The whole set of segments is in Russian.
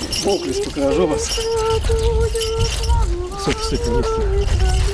Полклись, покажу вас. Супер вместе.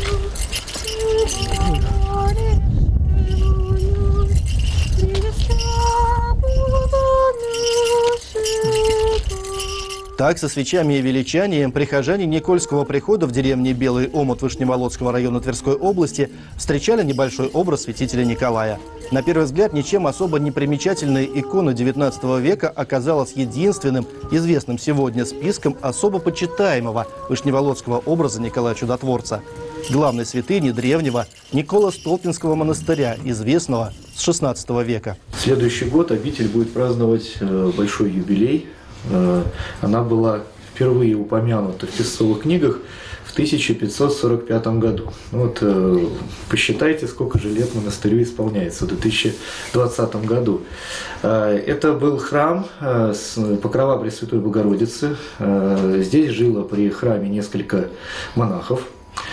Так, со свечами и величанием прихожане Никольского прихода в деревне Белый Омут Вышневолодского района Тверской области встречали небольшой образ святителя Николая. На первый взгляд, ничем особо не примечательная икона XIX века оказалась единственным известным сегодня списком особо почитаемого вышневолодского образа Николая Чудотворца. Главной святыни древнего Николо-Столпинского монастыря, известного с XVI века. В следующий год обитель будет праздновать большой юбилей. Она была впервые упомянута в песцовых книгах в 1545 году. Вот посчитайте, сколько же лет монастырю исполняется в 2020 году. Это был храм с покрова Пресвятой Богородицы. Здесь жило при храме несколько монахов.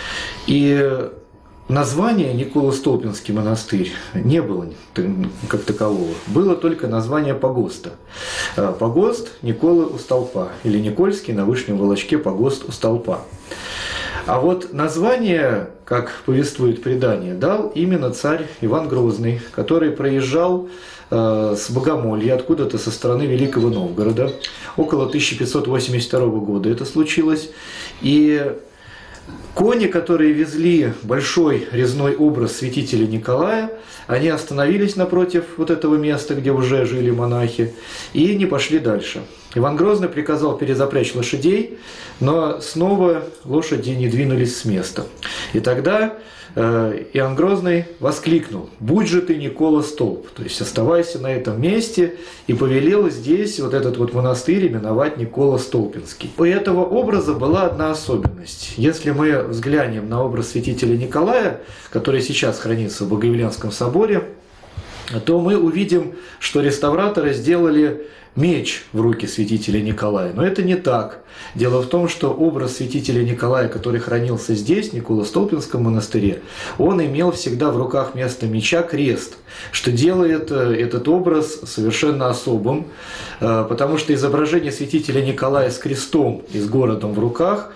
И названия Николо-Столпинский монастырь не было как такового. Было только название погоста. Погост Николы у Столпа, или Никольский на Вышнем Волочке погост у Столпа. А вот название, как повествует предание, дал именно царь Иван Грозный, который проезжал с Богомолья, откуда-то со стороны Великого Новгорода. Около 1582 года это случилось. И кони, которые везли большой резной образ святителя Николая, они остановились напротив вот этого места, где уже жили монахи, и не пошли дальше. Иван Грозный приказал перезапрячь лошадей, но снова лошади не двинулись с места. И тогда Иван Грозный воскликнул: «Будь же ты, Никола, столб!» То есть оставайся на этом месте, и повелел здесь вот этот вот монастырь именовать Николо-Столпинский. У этого образа была одна особенность. Если мы взглянем на образ святителя Николая, который сейчас хранится в Богоявленском соборе, то мы увидим, что реставраторы сделали меч в руки святителя Николая. Но это не так. Дело в том, что образ святителя Николая, который хранился здесь, в Николо-Столпинском монастыре, он имел всегда в руках вместо меча крест, что делает этот образ совершенно особым, потому что изображение святителя Николая с крестом и с городом в руках,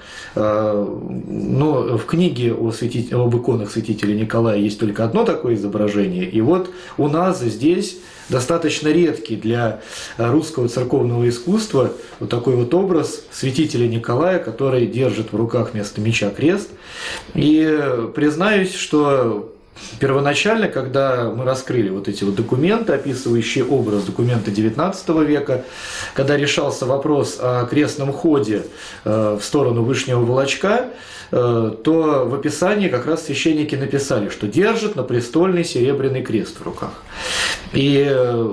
но в книге об иконах святителя Николая есть только одно такое изображение, и вот у нас здесь достаточно редкий для русского церковного искусства вот такой вот образ святителя Николая, который держит в руках вместо меча крест. И признаюсь, что первоначально, когда мы раскрыли вот эти вот документы, описывающие образ, документы XIX века, когда решался вопрос о крестном ходе в сторону Вышнего Волочка, то в описании как раз священники написали, что держит на престольный серебряный крест в руках. И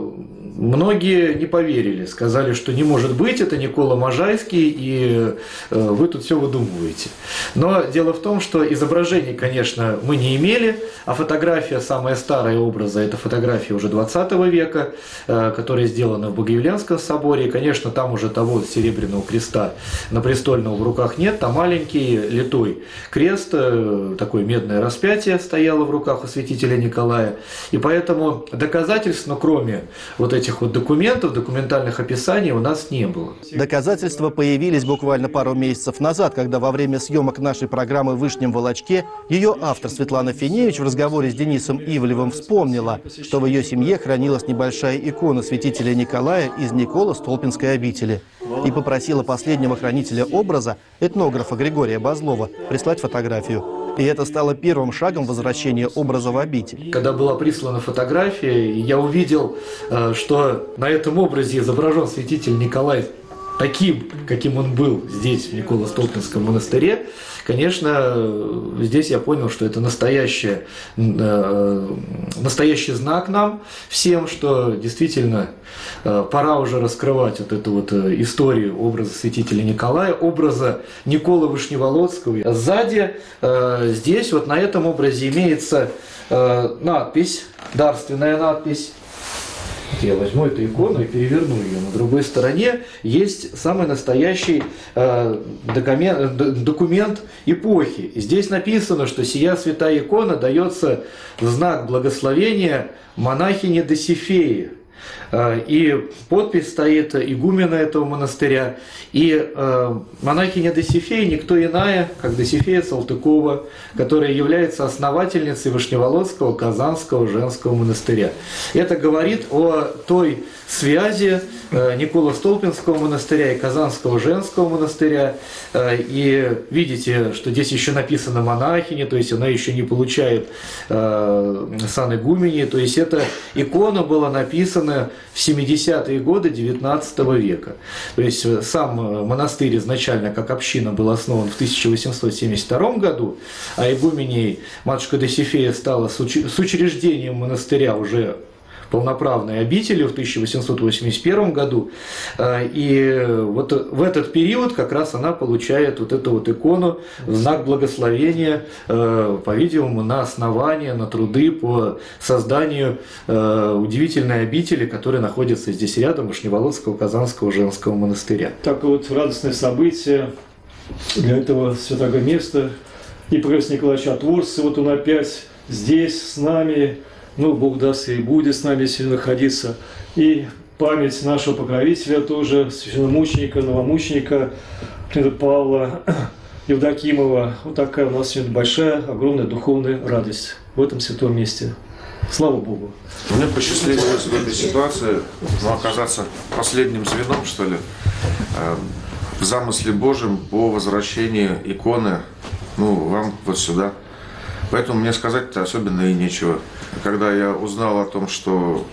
многие не поверили, сказали, что не может быть, это Никола Можайский, и вы тут все выдумываете. Но дело в том, что изображений, конечно, мы не имели, а фотография, самая старая образа, это фотография уже 20 века, которая сделана в Богоявленском соборе. И, конечно, там уже того серебряного креста на престольного в руках нет, там маленький литой крест, такое медное распятие стояло в руках у святителя Николая. И поэтому доказательств, ну, кроме вот этих вот документов, документальных описаний у нас не было. Доказательства появились буквально пару месяцев назад, когда во время съемок нашей программы «В Вышнем Волочке» ее автор Светлана Финевич в разговоре с Денисом Ивлевым вспомнила, что в ее семье хранилась небольшая икона святителя Николая из Николо-Столпинской обители, и попросила последнего хранителя образа, этнографа Григория Базлова, прислать фотографию. И это стало первым шагом возвращения образа в обитель. Когда была прислана фотография, я увидел, что на этом образе изображен святитель Николай таким, каким он был здесь, в Николо-Столпинском монастыре. Конечно, здесь я понял, что это настоящий знак нам всем, что действительно пора уже раскрывать вот эту вот историю образа святителя Николая, образа Николы Вышневолодского. Сзади здесь вот на этом образе имеется надпись, дарственная надпись. Я возьму эту икону и переверну ее. На другой стороне есть самый настоящий документ эпохи. И здесь написано, что сия святая икона дается в знак благословения монахине Досифеи. И подпись стоит игумена этого монастыря. И монахиня Досифея никто иная, как Досифея Салтыкова, которая является основательницей Вышневолодского Казанского женского монастыря. Это говорит о той связи Николо-Столпинского монастыря и Казанского женского монастыря. И видите, что здесь еще написано монахиня, то есть она еще не получает сан игумени. То есть эта икона была написана в 70-е годы XIX века. То есть сам монастырь изначально как община был основан в 1872 году, а игуменей матушка Досифея стала с учреждением монастыря уже полноправной обители в 1881 году. И вот в этот период как раз она получает вот эту вот икону в знак благословения, по-видимому, на основание, на труды по созданию удивительной обители, которая находится здесь рядом, Вышневолодского Казанского женского монастыря. Так вот, радостное событие для этого святого места. И Пресвятый Николай Чудотворец, вот он опять здесь с нами. Ну, Бог даст и будет с нами сильно находиться. И память нашего покровителя тоже, священномученика, новомученика Павла Евдокимова. Вот такая у нас сегодня большая, огромная духовная радость в этом святом месте. Слава Богу! Мне посчастливилось в этой ситуации оказаться последним звеном, что ли, в замысле Божьем по возвращении иконы, вам вот сюда. Поэтому мне сказать-то особенно и нечего. Когда я узнал о том, что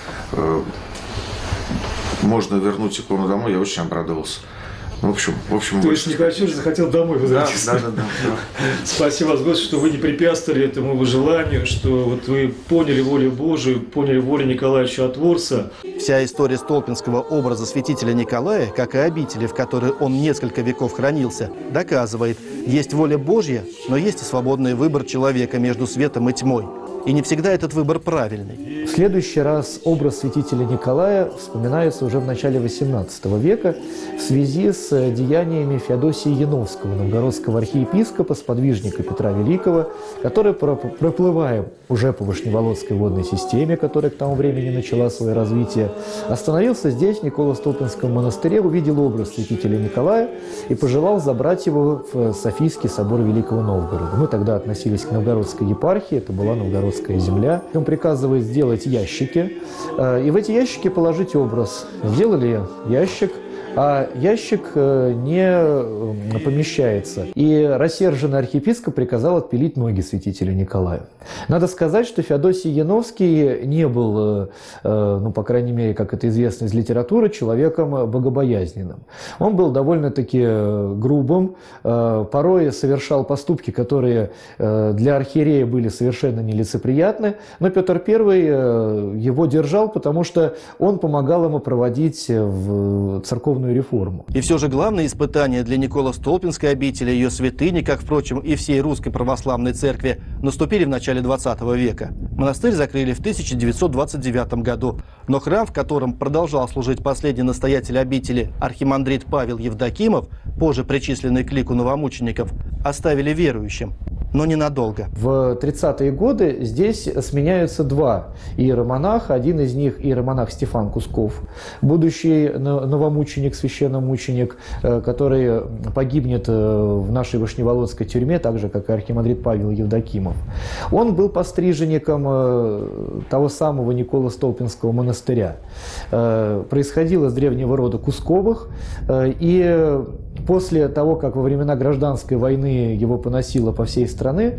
можно вернуть икону домой, я очень обрадовался. В общем, то есть Николай захотел домой возвратиться. Да. Спасибо вас, Господи, что вы не препятствовали этому его желанию, что вот вы поняли волю Божию, поняли волю Николая Чудотворца. Вся история столпинского образа святителя Николая, как и обители, в которой он несколько веков хранился, доказывает, есть воля Божья, но есть и свободный выбор человека между светом и тьмой. И не всегда этот выбор правильный. В следующий раз образ святителя Николая вспоминается уже в начале XVIII века в связи с деяниями Феодосия Яновского, новгородского архиепископа, сподвижника Петра Великого, который, проплывая уже по Вышневолодской водной системе, которая к тому времени начала свое развитие, остановился здесь, в Николо-Столпинском монастыре, увидел образ святителя Николая и пожелал забрать его в Софийский собор Великого Новгорода. Мы тогда относились к новгородской епархии, это была новгородская земля. Он приказывает сделать ящики, и в эти ящики положить образ. Сделали ящик, а ящик не помещается. И рассерженный архиепископ приказал отпилить ноги святителя Николая. Надо сказать, что Феодосий Яновский не был, по крайней мере, как это известно из литературы, человеком богобоязненным. Он был довольно-таки грубым, порой совершал поступки, которые для архиерея были совершенно нелицеприятны, но Петр I его держал, потому что он помогал ему проводить в церковную реформу. И все же главное испытание для Николо-Столпинской обители, ее святыни, как, впрочем, и всей Русской Православной Церкви, наступили в начале XX века. Монастырь закрыли в 1929 году, но храм, в котором продолжал служить последний настоятель обители, архимандрит Павел Евдокимов, позже причисленный к лику новомучеников, оставили верующим, но ненадолго. В 30-е годы здесь сменяются два иеромонаха. Один из них иеромонах Стефан Кусков, будущий новомученик, священномученик, который погибнет в нашей Вышневолодской тюрьме, так же, как и архимандрит Павел Евдокимов. Он был постриженником того самого Николо-Столпинского монастыря. Происходил из древнего рода Кусковых, и после того, как во времена гражданской войны его поносило по всей стране,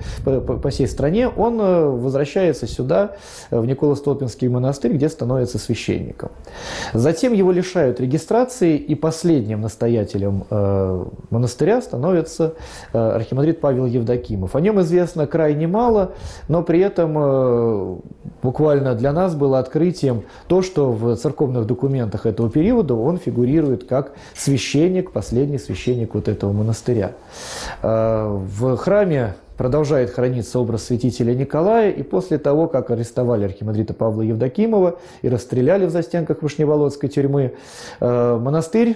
он возвращается сюда, в Николо-Столпинский монастырь, где становится священником. Затем его лишают регистрации, и последним настоятелем монастыря становится архимандрит Павел Евдокимов. О нем известно крайне мало, но при этом буквально для нас было открытием то, что в церковных документах этого периода он фигурирует как священник, последний священник вот этого монастыря. В храме продолжает храниться образ святителя Николая, и после того, как арестовали архимандрита Павла Евдокимова и расстреляли в застенках Вышневолодской тюрьмы, монастырь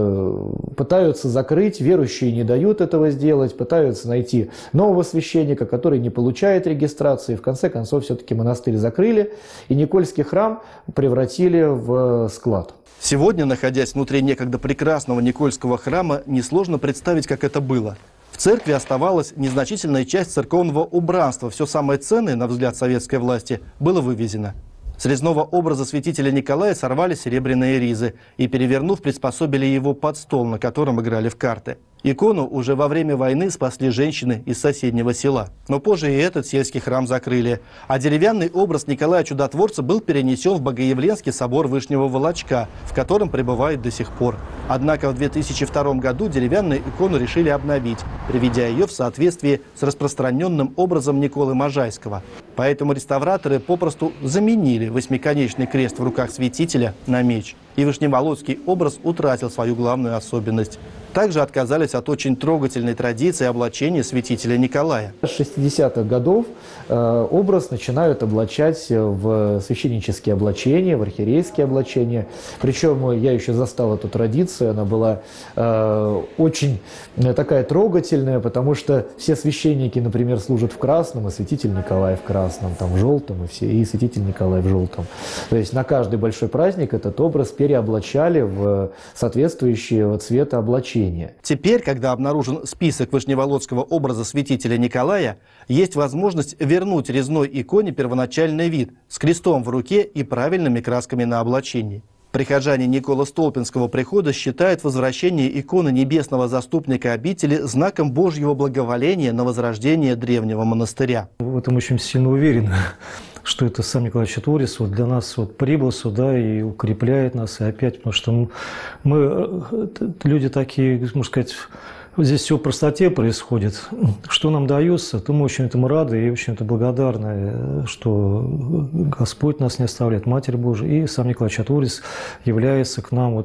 пытаются закрыть, верующие не дают этого сделать, пытаются найти нового священника, который не получает регистрации. В конце концов, все-таки монастырь закрыли, и Никольский храм превратили в склад. Сегодня, находясь внутри некогда прекрасного Никольского храма, несложно представить, как это было. В церкви оставалась незначительная часть церковного убранства. Все самое ценное, на взгляд советской власти, было вывезено. С резного образа святителя Николая сорвали серебряные ризы и, перевернув, приспособили его под стол, на котором играли в карты. Икону уже во время войны спасли женщины из соседнего села. Но позже и этот сельский храм закрыли. А деревянный образ Николая Чудотворца был перенесен в Богоявленский собор Вышнего Волочка, в котором пребывает до сих пор. Однако в 2002 году деревянную икону решили обновить, приведя ее в соответствии с распространенным образом Николы Можайского. Поэтому реставраторы попросту заменили восьмиконечный крест в руках святителя на меч. И Вышневолодский образ утратил свою главную особенность. Также отказались от очень трогательной традиции облачения святителя Николая. С 60-х годов образ начинают облачать в священнические облачения, в архиерейские облачения. Причем я еще застал эту традицию, она была очень такая трогательная, потому что все священники, например, служат в красном, и святитель Николай в красном, там, в желтом, и святитель Николай в желтом. То есть на каждый большой праздник этот образ переоблачали в соответствующие цвета облачения. Теперь, когда обнаружен список вышневолодского образа святителя Николая, есть возможность вернуть резной иконе первоначальный вид с крестом в руке и правильными красками на облачении. Прихожане Николо-Столпинского прихода считают возвращение иконы небесного заступника обители знаком Божьего благоволения на возрождение древнего монастыря. В этом очень сильно уверен, что это сам Николай Чудотворец для нас прибыл сюда и укрепляет нас, и опять, потому что мы люди такие, можно сказать, здесь все в простоте происходит. Что нам дается, то мы очень этому рады и очень это благодарны, что Господь нас не оставляет, Матерь Божия, и сам Николай Чудотворец является к нам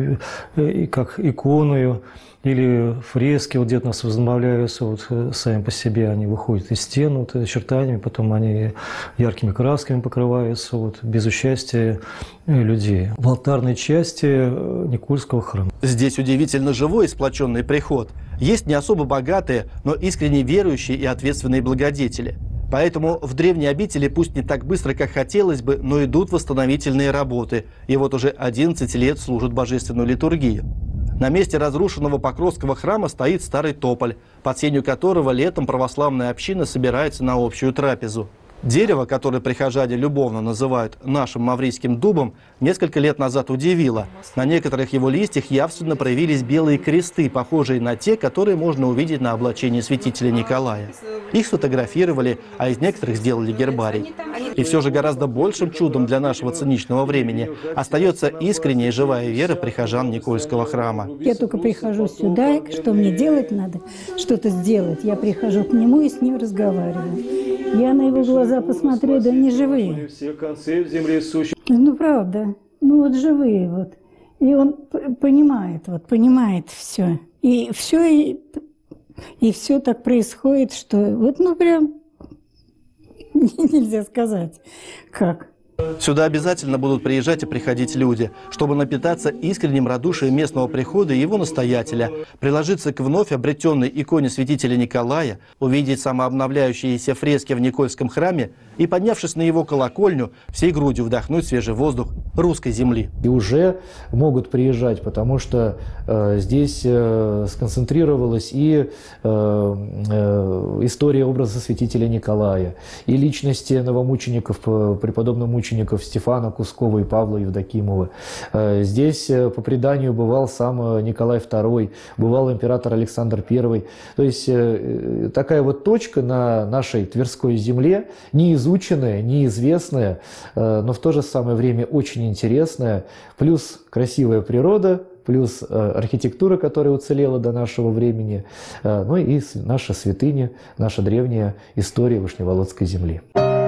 и как иконою, или фрески где-то у нас возобновляются, сами по себе они выходят из стен очертаниями, потом они яркими красками покрываются без участия людей. В алтарной части Никольского храма. Здесь удивительно живой и сплоченный приход. Есть не особо богатые, но искренне верующие и ответственные благодетели. Поэтому в древней обители, пусть не так быстро, как хотелось бы, но идут восстановительные работы. И уже 11 лет служат божественную литургию. На месте разрушенного Покровского храма стоит старый тополь, под сенью которого летом православная община собирается на общую трапезу. Дерево, которое прихожане любовно называют нашим маврийским дубом, несколько лет назад удивило. На некоторых его листьях явственно проявились белые кресты, похожие на те, которые можно увидеть на облачении святителя Николая. Их сфотографировали, а из некоторых сделали гербарий. И все же гораздо большим чудом для нашего циничного времени остается искренняя и живая вера прихожан Никольского храма. Я только прихожу сюда, что мне делать надо, что-то сделать. Я прихожу к нему и с ним разговариваю. Я на его глаза посмотрю, да они живые. Ну, правда. Живые. И он понимает все. И все так происходит, что прям нельзя сказать, как. Сюда обязательно будут приезжать и приходить люди, чтобы напитаться искренним радушием местного прихода и его настоятеля, приложиться к вновь обретенной иконе святителя Николая, увидеть самообновляющиеся фрески в Никольском храме и, поднявшись на его колокольню, всей грудью вдохнуть свежий воздух русской земли. И уже могут приезжать, потому что здесь сконцентрировалась и история образа святителя Николая, и личности новомучеников, преподобных мучеников Стефана Кускова и Павла Евдокимова. Здесь по преданию бывал сам Николай II, бывал император Александр I. То есть такая точка на нашей Тверской земле, неизученная, неизвестная, но в то же самое время очень интересная, плюс красивая природа, плюс архитектура, которая уцелела до нашего времени, и наша святыня, наша древняя история Вышневолодской земли.